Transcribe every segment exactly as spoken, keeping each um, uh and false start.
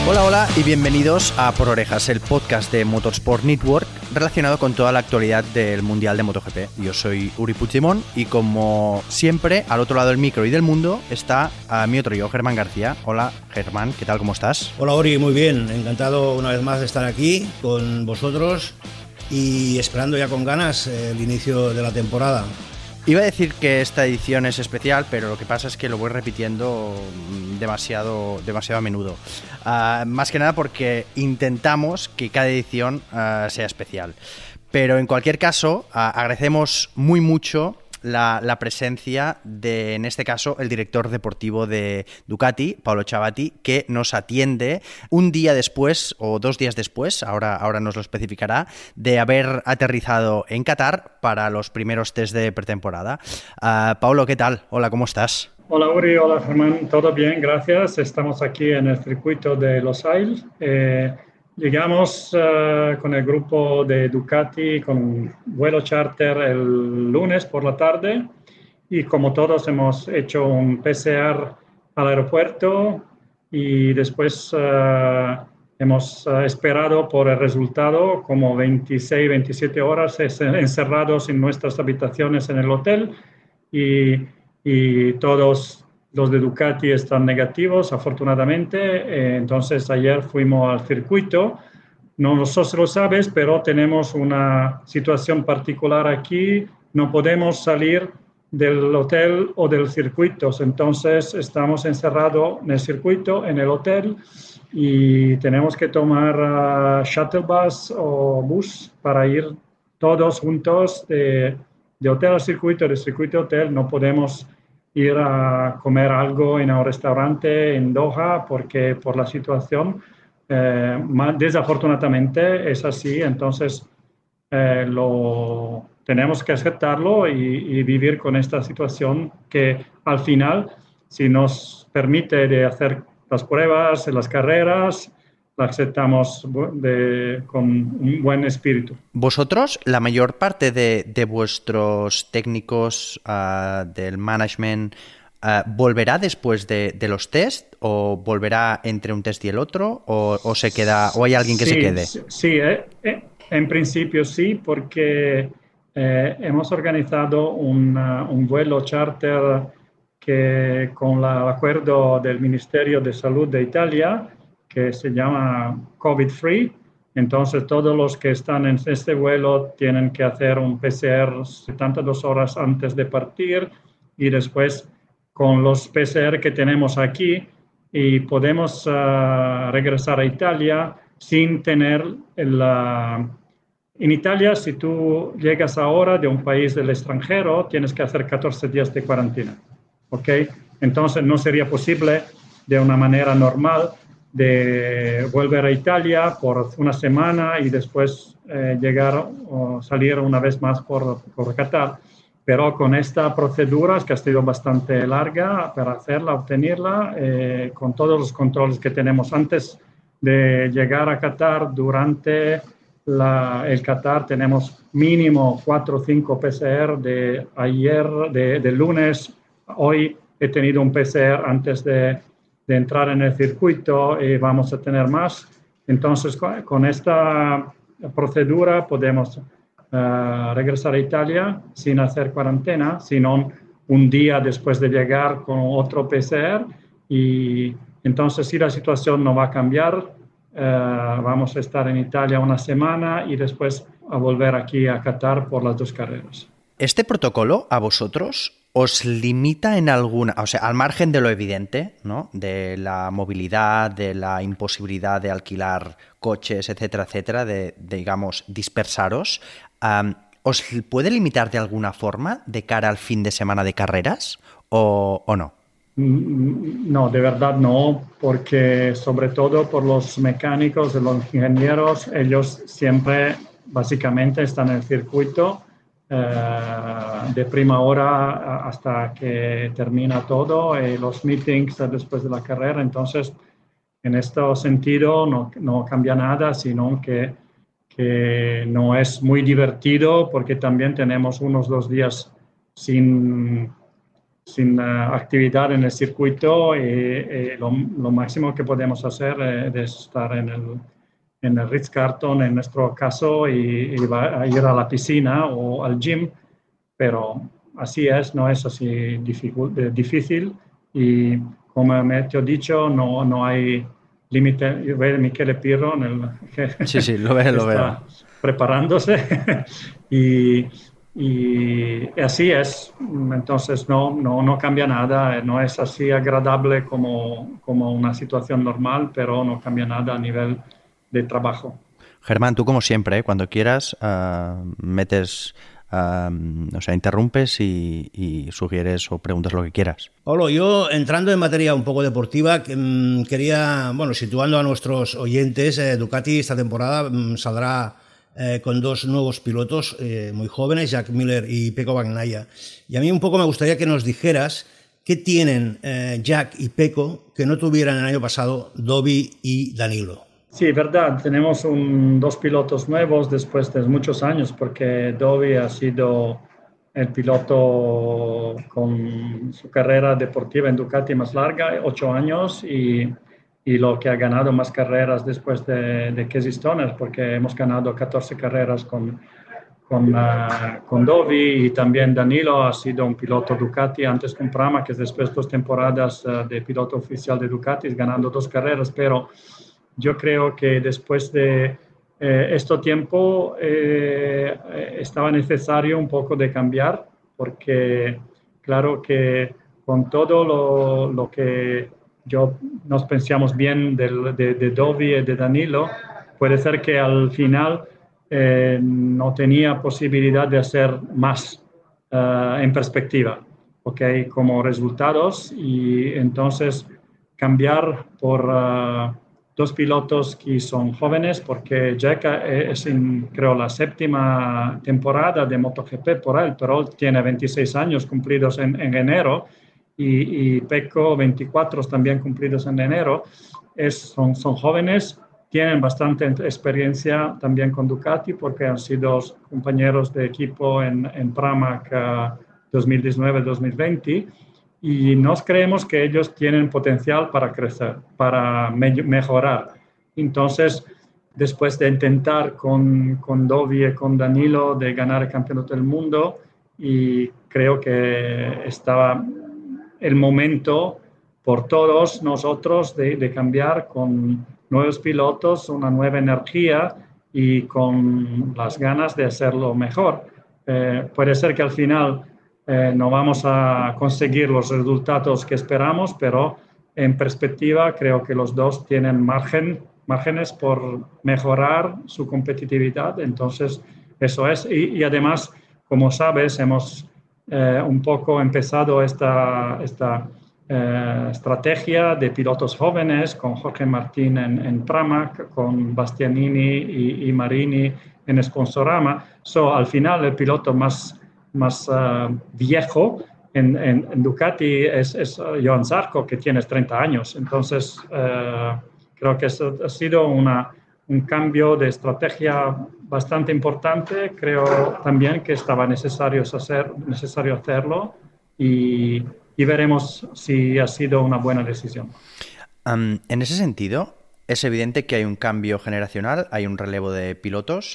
Hola, hola y bienvenidos a Por Orejas, el podcast de Motorsport Network relacionado con toda la actualidad del Mundial de MotoGP. Yo soy Uri Puigdemont y como siempre, al otro lado del micro y del mundo está a mi otro yo, Germán García. Hola Germán, ¿qué tal? ¿Cómo estás? Hola Uri, muy bien, encantado una vez más de estar aquí con vosotros y esperando ya con ganas el inicio de la temporada. Iba a decir que esta edición es especial, pero lo que pasa es que lo voy repitiendo demasiado, demasiado a menudo. Uh, más que nada porque intentamos que cada edición uh, sea especial. Pero en cualquier caso, uh, agradecemos muy mucho la, la presencia de, en este caso, el director deportivo de Ducati, Paolo Ciabatti, que nos atiende un día después o dos días después, ahora, ahora nos lo especificará, de haber aterrizado en Qatar para los primeros test de pretemporada. Uh, Paolo, ¿qué tal? Hola, ¿cómo estás? Hola Uri, hola Germán, todo bien, gracias. Estamos aquí en el circuito de Losail. Eh, llegamos uh, con el grupo de Ducati con vuelo charter el lunes por la tarde y como todos hemos hecho un P C R al aeropuerto y después uh, hemos uh, esperado por el resultado como veintiséis, veintisiete horas encerrados en nuestras habitaciones en el hotel y y todos los de Ducati están negativos, afortunadamente. Eh, entonces, ayer fuimos al circuito. No sé si lo sabes, pero tenemos una situación particular aquí. No podemos salir del hotel o del circuito. Entonces, estamos encerrados en el circuito, en el hotel, y tenemos que tomar uh, shuttle bus o bus para ir todos juntos de de hotel al circuito, de circuito a hotel. No podemos ir a comer algo en un restaurante en Doha porque por la situación, eh, desafortunadamente es así. Entonces, eh, lo, tenemos que aceptarlo y, y vivir con esta situación que al final, si nos permite de hacer las pruebas, las carreras, la aceptamos de, con un buen espíritu. ¿Vosotros, la mayor parte de, de vuestros técnicos uh, del management, uh, volverá después de, de los test o volverá entre un test y el otro o, o se queda o hay alguien que sí, se quede? Sí, eh, eh, en principio sí, porque eh, hemos organizado una, un vuelo charter que con el acuerdo del Ministerio de Salud de Italia, que se llama COVID Free. Entonces, todos los que están en este vuelo tienen que hacer un P C R setenta y dos horas antes de partir y después con los P C R que tenemos aquí y podemos uh, regresar a Italia sin tener el... Uh, en Italia, si tú llegas ahora de un país del extranjero, tienes que hacer catorce días de cuarentena. ¿Ok? Entonces, no sería posible de una manera normal de volver a Italia por una semana y después eh, llegar o salir una vez más por, por Qatar. Pero con esta procedura, que ha sido bastante larga para hacerla, obtenerla, eh, con todos los controles que tenemos antes de llegar a Qatar, durante la, el Qatar tenemos mínimo cuatro o cinco P C R de ayer, de, de lunes. Hoy he tenido un P C R antes de de entrar en el circuito y vamos a tener más. Entonces, con, con esta procedura podemos uh, regresar a Italia sin hacer cuarentena, sino un día después de llegar con otro P C R. Y entonces, si la situación no va a cambiar, uh, vamos a estar en Italia una semana y después a volver aquí a Qatar por las dos carreras. ¿Este protocolo a vosotros os limita en alguna, o sea, al margen de lo evidente, ¿no? De la movilidad, de la imposibilidad de alquilar coches, etcétera, etcétera, de, de digamos, dispersaros, um, ¿os puede limitar de alguna forma de cara al fin de semana de carreras o, o no? No, de verdad no, porque sobre todo por los mecánicos y los ingenieros, ellos siempre básicamente están en el circuito Uh, de prima hora hasta que termina todo, y los meetings después de la carrera. Entonces, en este sentido, no, no cambia nada, sino que, que no es muy divertido porque también tenemos unos dos días sin, sin uh, actividad en el circuito y, y lo, lo máximo que podemos hacer es estar en el, en el Ritz-Carlton, en nuestro caso, y, y va a ir a la piscina o al gym, pero así es, no es así difícil y como me te he dicho, no, no hay límite. Yo veo a Michele Pirro en el, que sí, sí, lo veo, lo está veo. preparándose y, y así es. Entonces no, no, no cambia nada, no es así agradable como, como una situación normal, pero no cambia nada a nivel de trabajo. Germán, tú como siempre, ¿eh? Cuando quieras, uh, metes... Uh, o sea, interrumpes y, y sugieres o preguntas lo que quieras. Pablo, yo entrando en materia un poco deportiva, que, um, quería, bueno, situando a nuestros oyentes, eh, Ducati esta temporada um, saldrá eh, con dos nuevos pilotos eh, muy jóvenes, Jack Miller y Pecco Bagnaia. Y a mí un poco me gustaría que nos dijeras qué tienen eh, Jack y Pecco que no tuvieran el año pasado Dovi y Danilo. Sí, verdad, tenemos un, dos pilotos nuevos después de muchos años, porque Dovi ha sido el piloto con su carrera deportiva en Ducati más larga, ocho años, y, y lo que ha ganado más carreras después de, de Casey Stoner, porque hemos ganado catorce carreras con, con, uh, con Dovi, y también Danilo ha sido un piloto Ducati antes con Pramac, que después dos temporadas uh, de piloto oficial de Ducati, ganando dos carreras, pero yo creo que después de eh, este tiempo eh, estaba necesario un poco de cambiar, porque claro que con todo lo, lo que yo, nos pensamos bien del, de, de Dovi y de Danilo, puede ser que al final eh, no tenía posibilidad de hacer más uh, en perspectiva, ¿okay? Como resultados, y entonces cambiar por... Uh, dos pilotos que son jóvenes, porque Jack es, en, creo, la séptima temporada de MotoGP por él, pero tiene veintiséis años cumplidos en, en enero, y, y Pecco veinticuatro también cumplidos en enero. Es, son, son jóvenes, tienen bastante experiencia también con Ducati, porque han sido compañeros de equipo en, en Pramac uh, dos mil diecinueve dos mil veinte, y nos creemos que ellos tienen potencial para crecer, para me mejorar. Entonces, después de intentar con, con Dovi y con Danilo de ganar el campeonato del mundo, y creo que estaba el momento por todos nosotros de, de cambiar con nuevos pilotos, una nueva energía y con las ganas de hacerlo mejor. Eh, puede ser que al final Eh, no vamos a conseguir los resultados que esperamos, pero en perspectiva creo que los dos tienen margen, márgenes por mejorar su competitividad. Entonces, eso es. Y, y además, como sabes, hemos eh, un poco empezado esta, esta eh, estrategia de pilotos jóvenes con Jorge Martín en, en Pramac, con Bastianini y, y Marini en Sponsorama. So, al final, el piloto más más uh, viejo en, en, en Ducati es, es uh, Johan Zarco, que tiene treinta años. Entonces, uh, creo que eso ha sido una, un cambio de estrategia bastante importante. Creo también que estaba necesario, hacer, necesario hacerlo, y, y veremos si ha sido una buena decisión. Um, en ese sentido, es evidente que hay un cambio generacional, hay un relevo de pilotos,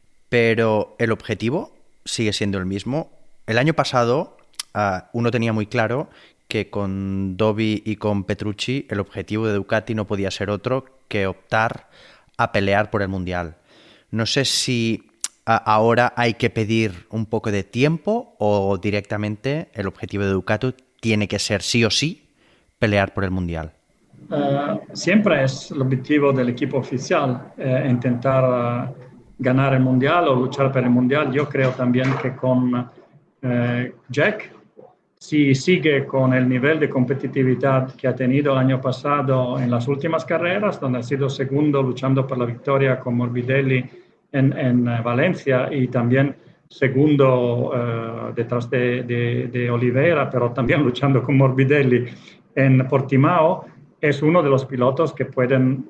pero el objetivo sigue siendo el mismo. El año pasado uh, uno tenía muy claro que con Dovi y con Petrucci el objetivo de Ducati no podía ser otro que optar a pelear por el Mundial. No sé si uh, ahora hay que pedir un poco de tiempo o directamente el objetivo de Ducati tiene que ser sí o sí pelear por el Mundial. Uh, siempre es el objetivo del equipo oficial, eh, intentar uh, ganar el Mundial o luchar por el Mundial. Yo creo también que con eh, Jack, si sigue con el nivel de competitividad que ha tenido el año pasado en las últimas carreras, donde ha sido segundo luchando por la victoria con Morbidelli en, en uh, Valencia, y también segundo uh, detrás de, de, de Oliveira, pero también luchando con Morbidelli en Portimao, es uno de los pilotos que pueden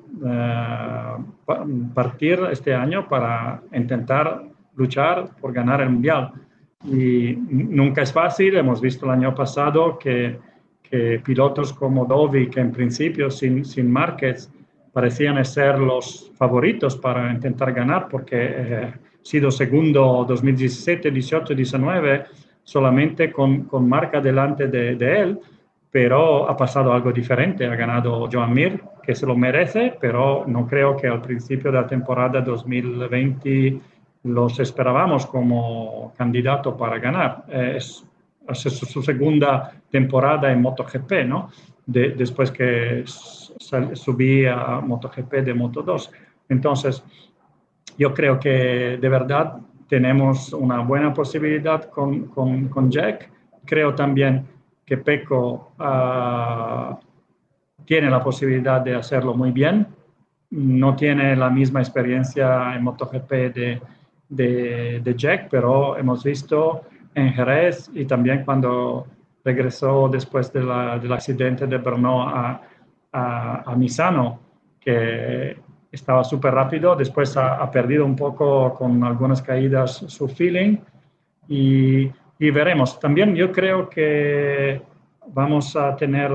uh, partir este año para intentar luchar por ganar el Mundial. Y nunca es fácil. Hemos visto el año pasado que, que pilotos como Dovi, que en principio sin, sin Márquez parecían ser los favoritos para intentar ganar, porque eh, ha sido segundo dos mil diecisiete, dieciocho, diecinueve, solamente con, con marca delante de, de él, pero ha pasado algo diferente. Ha ganado Joan Mir, que se lo merece, pero no creo que al principio de la temporada dos mil veinte los esperábamos como candidato para ganar. Eh, es, es su segunda temporada en MotoGP, ¿no? De, después que subí a MotoGP de Moto dos. Entonces, yo creo que de verdad tenemos una buena posibilidad con, con, con Jack. Creo también que Pecco uh, tiene la posibilidad de hacerlo muy bien. No tiene la misma experiencia en MotoGP de, de, de Jack, pero hemos visto en Jerez y también cuando regresó después de la, del accidente de Brno a, a, a Misano, que estaba súper rápido. Después ha, ha perdido un poco con algunas caídas su feeling y, y veremos. También yo creo que vamos a tener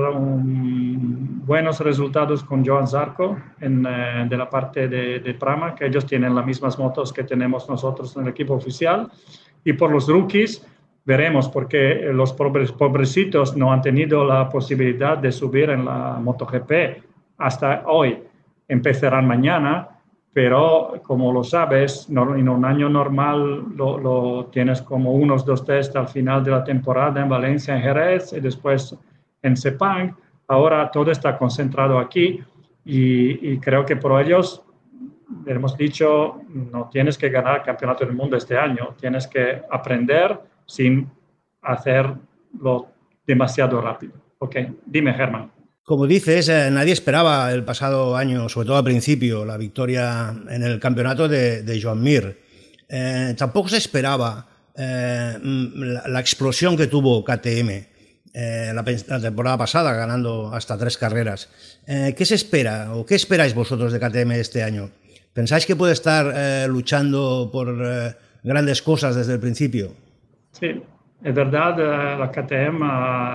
un, buenos resultados con Johan Zarco en, eh, de la parte de, de Prama, que ellos tienen las mismas motos que tenemos nosotros en el equipo oficial. Y por los rookies veremos, porque los pobres, pobrecitos no han tenido la posibilidad de subir en la MotoGP hasta hoy. Empezarán mañana, pero como lo sabes, no, en un año normal lo, lo tienes como unos dos test al final de la temporada en Valencia, en Jerez y después en Sepang. Ahora todo está concentrado aquí y, y creo que por ellos hemos dicho, no tienes que ganar el campeonato del mundo este año, tienes que aprender sin hacerlo demasiado rápido. Ok, dime, Germán. Como dices, eh, nadie esperaba el pasado año, sobre todo al principio, la victoria en el campeonato de, de Joan Mir. Eh, tampoco se esperaba eh, la, la explosión que tuvo K T M eh, la, la temporada pasada, ganando hasta tres carreras. Eh, ¿Qué se espera o qué esperáis vosotros de K T M este año? ¿Pensáis que puede estar eh, luchando por eh, grandes cosas desde el principio? Sí. Es verdad, la K T M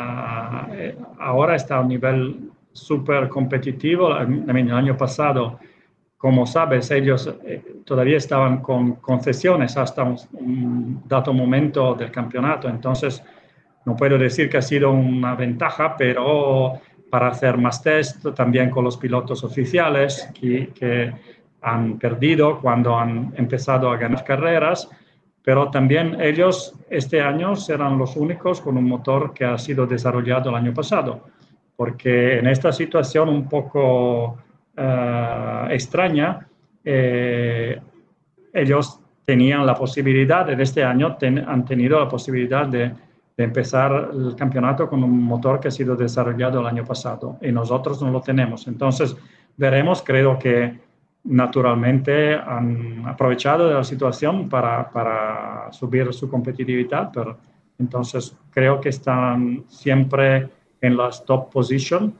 ahora está a un nivel súper competitivo. El año pasado, como sabes, ellos todavía estaban con concesiones hasta un, un dato momento del campeonato. Entonces, no puedo decir que ha sido una ventaja, pero para hacer más test, también con los pilotos oficiales que, que han perdido cuando han empezado a ganar carreras. Pero también ellos este año serán los únicos con un motor que ha sido desarrollado el año pasado, porque en esta situación un poco uh, extraña, eh, ellos tenían la posibilidad, en este año ten, han tenido la posibilidad de, de empezar el campeonato con un motor que ha sido desarrollado el año pasado y nosotros no lo tenemos. Entonces veremos, creo que naturalmente han aprovechado de la situación para, para subir su competitividad, pero entonces creo que están siempre en las top position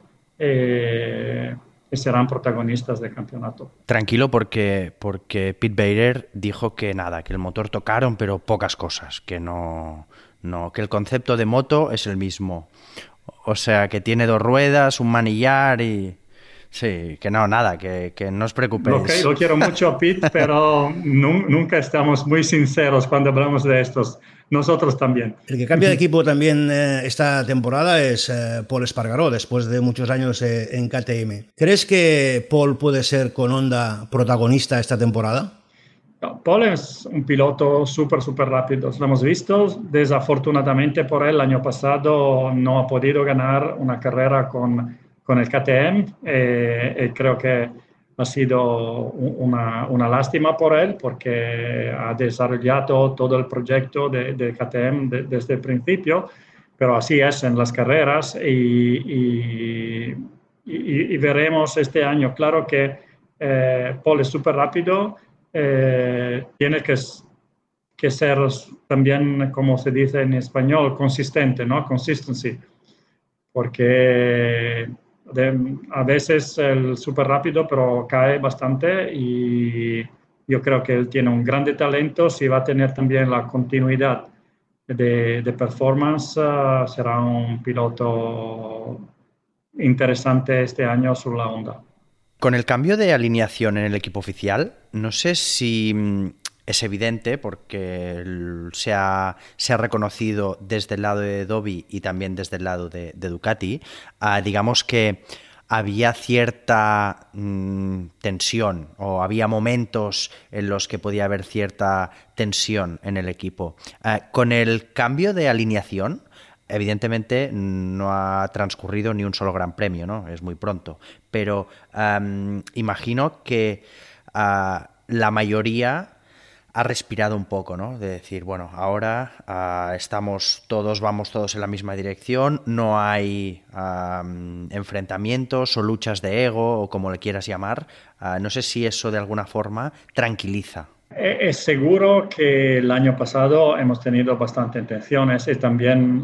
eh, y serán protagonistas del campeonato. Tranquilo, porque, porque Pete Bader dijo que nada, que el motor tocaron, pero pocas cosas, que no, no, que el concepto de moto es el mismo. O sea, que tiene dos ruedas, un manillar y... Sí, que no, nada, que, que no os preocupéis. Lo, que, lo quiero mucho, Pete, pero nu, nunca estamos muy sinceros cuando hablamos de estos. Nosotros también. El que cambia de equipo también eh, esta temporada es eh, Pol Espargaró, después de muchos años eh, en K T M. ¿Crees que Pol puede ser con Honda protagonista esta temporada? No, Pol es un piloto súper, súper rápido. Lo hemos visto. Desafortunadamente por él, el año pasado no ha podido ganar una carrera con... con el K T M eh, eh, creo que ha sido una, una lástima por él porque ha desarrollado todo el proyecto de, de K T M de, desde el principio, pero así es en las carreras y, y, y, y veremos este año. Claro que eh, Pol es súper rápido, eh, tiene que, que ser también, como se dice en español, consistente, ¿no? Consistency, porque De, a veces el súper rápido, pero cae bastante y yo creo que él tiene un grande talento. Si va a tener también la continuidad de, de performance, uh, será un piloto interesante este año sobre la Honda. Con el cambio de alineación en el equipo oficial, no sé si es evidente, porque se ha, se ha reconocido desde el lado de Dovi y también desde el lado de, de Ducati, uh, digamos que había cierta mmm, tensión, o había momentos en los que podía haber cierta tensión en el equipo. Uh, con el cambio de alineación, evidentemente no ha transcurrido ni un solo gran premio, ¿no? Es muy pronto, pero um, imagino que uh, la mayoría ha respirado un poco, ¿no? De decir, bueno, ahora uh, estamos todos, vamos todos en la misma dirección, no hay um, enfrentamientos o luchas de ego o como le quieras llamar. Uh, no sé si eso de alguna forma tranquiliza. Es seguro que el año pasado hemos tenido bastantes tensiones y también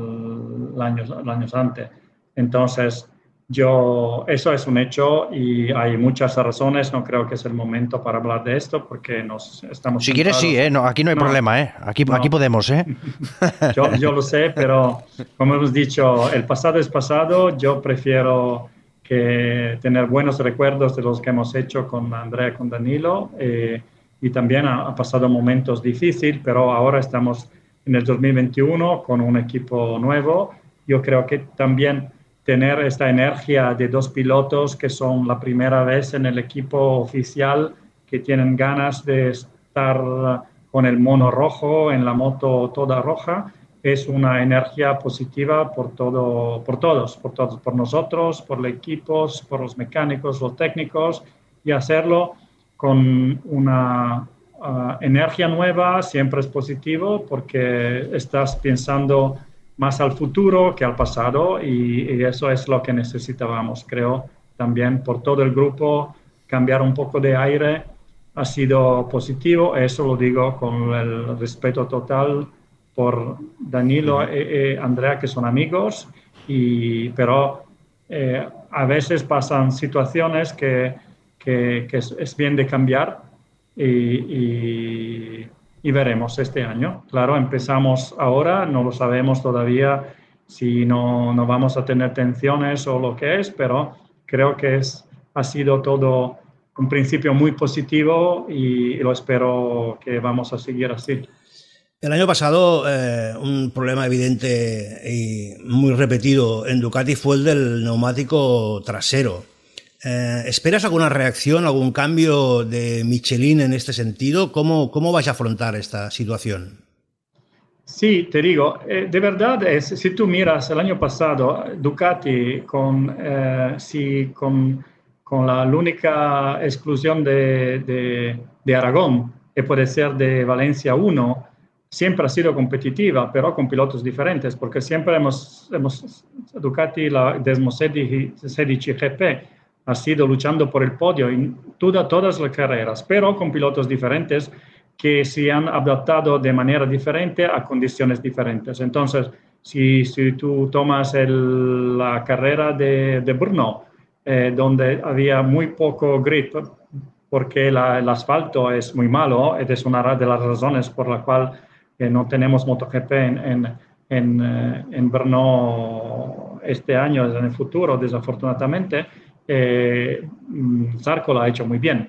el año, el año antes. Entonces, yo, eso es un hecho y hay muchas razones. No creo que es el momento para hablar de esto porque nos estamos... Si quieres, sí, ¿eh? No, aquí no hay no, problema, ¿eh? Aquí, no. aquí podemos, ¿eh? yo, yo lo sé, pero como hemos dicho, el pasado es pasado. Yo prefiero que tener buenos recuerdos de los que hemos hecho con Andrea y con Danilo. Eh, y también ha, ha pasado momentos difíciles, pero ahora estamos en el dos mil veintiuno con un equipo nuevo. Yo creo que también tener esta energía de dos pilotos que son la primera vez en el equipo oficial, que tienen ganas de estar con el mono rojo en la moto toda roja, es una energía positiva por, todo, por todos, por todos, por nosotros, por los equipos, por los mecánicos, los técnicos, y hacerlo con una uh, energía nueva siempre es positivo porque estás pensando más al futuro que al pasado y, y eso es lo que necesitábamos, creo, también por todo el grupo. Cambiar un poco de aire ha sido positivo, eso lo digo con el respeto total por Danilo e, e Andrea, que son amigos, y, pero eh, a veces pasan situaciones que, que, que es, es bien de cambiar y, y y veremos este año. Claro, empezamos ahora, no lo sabemos todavía si no, no vamos a tener tensiones o lo que es, pero creo que es, ha sido todo un principio muy positivo y, y lo espero que vamos a seguir así. El año pasado eh, un problema evidente y muy repetido en Ducati fue el del neumático trasero. Eh, ¿Esperas alguna reacción, algún cambio de Michelin en este sentido? ¿Cómo, cómo vais a afrontar esta situación? Sí, te digo, eh, de verdad, es, si tú miras el año pasado, Ducati con, eh, sí, con, con la, la única exclusión de, de, de Aragón, que puede ser de Valencia uno, siempre ha sido competitiva, pero con pilotos diferentes, porque siempre hemos, hemos Ducati, la Desmo sedici G P, ha sido luchando por el podio en toda, todas las carreras, pero con pilotos diferentes que se han adaptado de manera diferente a condiciones diferentes. Entonces, si, si tú tomas el, la carrera de, de Brno, eh, donde había muy poco grip, porque la, el asfalto es muy malo, es una de las razones por la cual eh, no tenemos MotoGP en, en, en, en Brno este año, en el futuro, desafortunadamente. Eh, Zarco lo ha hecho muy bien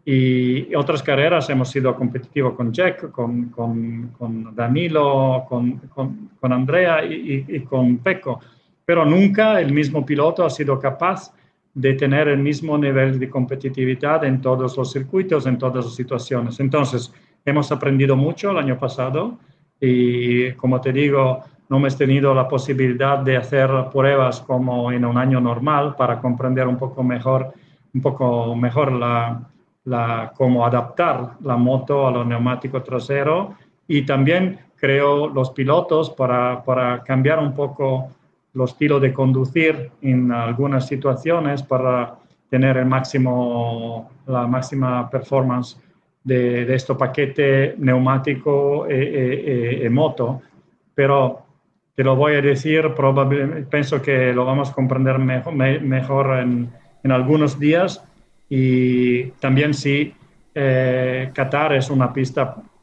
y otras carreras hemos sido competitivos con Jack, con, con, con Danilo, con, con, con Andrea y, y, y con Pecco, pero nunca el mismo piloto ha sido capaz de tener el mismo nivel de competitividad en todos los circuitos, en todas las situaciones. Entonces, hemos aprendido mucho el año pasado y, como te digo, no hemos tenido la posibilidad de hacer pruebas como en un año normal para comprender un poco mejor, un poco mejor la, la, cómo adaptar la moto a los neumáticos traseros y también creo los pilotos para, para cambiar un poco el estilo de conducir en algunas situaciones para tener el máximo, la máxima performance de, de este paquete neumático y, y, y moto. Pero te lo voy a decir, probablemente, pienso que lo vamos a comprender mejor, me, mejor en, en algunos días y también sí, eh, Qatar es una pista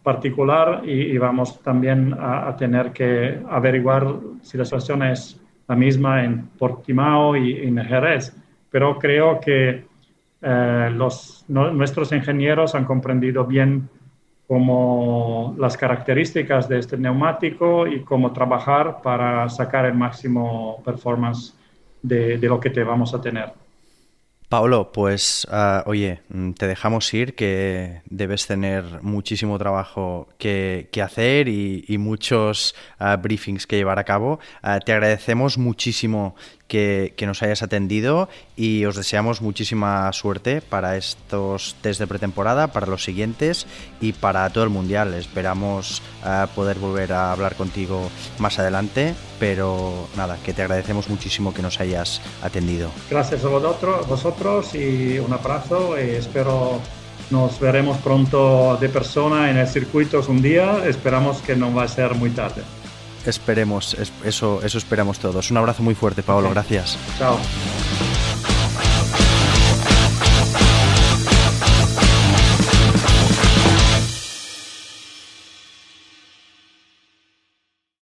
particular y, y vamos también a, a tener que averiguar si la situación es la misma en Portimao y, y en Jerez. Pero creo que eh, los, no, nuestros ingenieros han comprendido bien cómo las características de este neumático y cómo trabajar para sacar el máximo performance de, de lo que te vamos a tener. Paolo, pues uh, oye, te dejamos ir, que debes tener muchísimo trabajo que, que hacer y, y muchos uh, briefings que llevar a cabo. Uh, te agradecemos muchísimo que, que nos hayas atendido y os deseamos muchísima suerte para estos test de pretemporada, para los siguientes y para todo el Mundial. Esperamos uh, poder volver a hablar contigo más adelante, pero nada, que te agradecemos muchísimo que nos hayas atendido. Gracias a vosotros, vosotros y un abrazo y espero nos veremos pronto de persona en el circuito un día. Esperamos que no va a ser muy tarde. Esperemos, eso, eso esperamos todos. Un abrazo muy fuerte, Paolo, okay. Gracias. Chao.